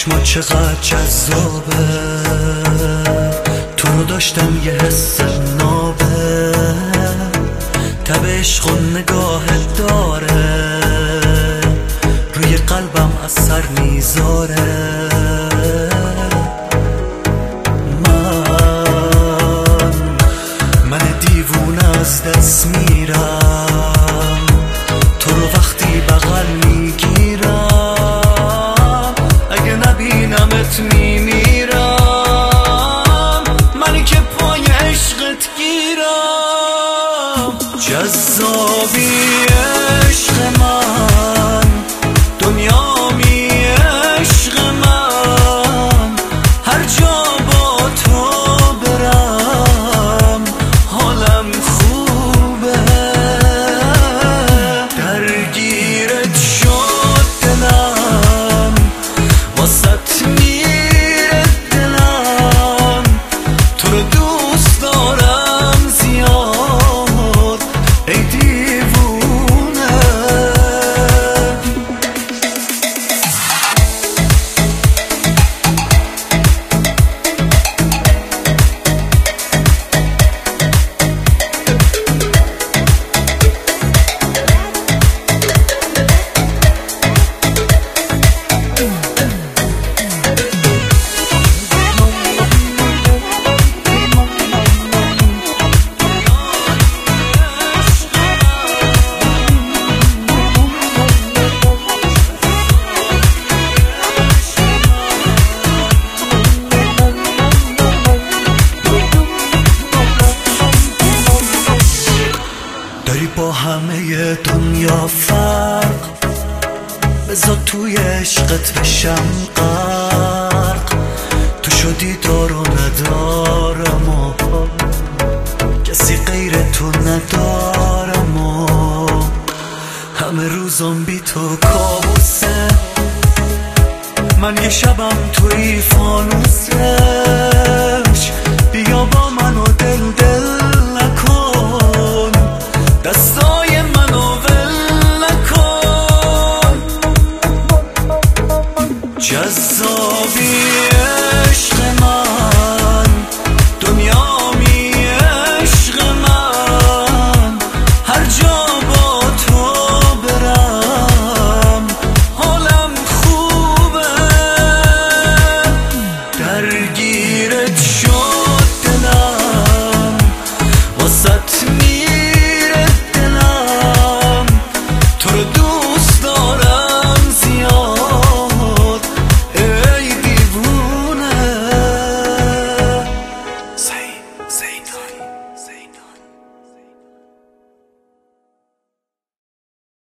چشما چقدر جذابه، تو رو داشتم یه حس نابه، تب عشق و نگاهت داره، روی قلبم اثر میذاره. من دیوونه از دست میرم، تو رو وقتی بغل میگیرم، اگه نبینمت میمیرم، منی که پای عشقت گیرم. جذابی عشق من، دنیامی عشق من، هر جا با تو برم حالم خوبه، درگیرت شد دلم، واسط میره دلم، تو رو دوست دارم زیاد ای دیوونه. داری با همه دنیا فرق، بذار توی عشقت بشم غرق، تو شدی دار و ندارم و کسی غیر تو ندارم و همه روزم بی تو کابوسه، من یه شبم توی فانوسه،